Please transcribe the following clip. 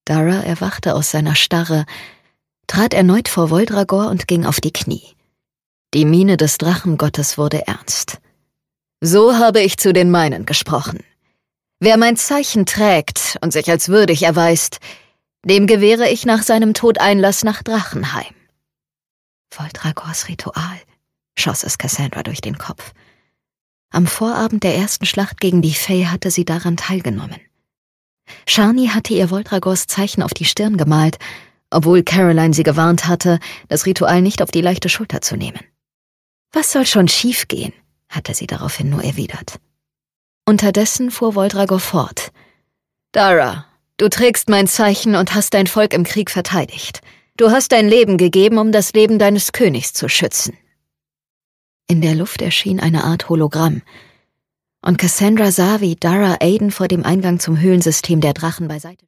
Dara erwachte aus seiner Starre, trat erneut vor Voldragor und ging auf die Knie. Die Miene des Drachengottes wurde ernst. »So habe ich zu den meinen gesprochen. Wer mein Zeichen trägt und sich als würdig erweist, dem gewähre ich nach seinem Tod Einlass nach Drachenheim.« Voldragors Ritual, schoss es Cassandra durch den Kopf. Am Vorabend der ersten Schlacht gegen die Fae hatte sie daran teilgenommen. Shani hatte ihr Voldragors Zeichen auf die Stirn gemalt, obwohl Caroline sie gewarnt hatte, das Ritual nicht auf die leichte Schulter zu nehmen. »Was soll schon schiefgehen?« hatte sie daraufhin nur erwidert. Unterdessen fuhr Voldragor fort. »Dara, du trägst mein Zeichen und hast dein Volk im Krieg verteidigt. Du hast dein Leben gegeben, um das Leben deines Königs zu schützen.« In der Luft erschien eine Art Hologramm, und Cassandra sah, wie Dara Aiden vor dem Eingang zum Höhlensystem der Drachen beiseite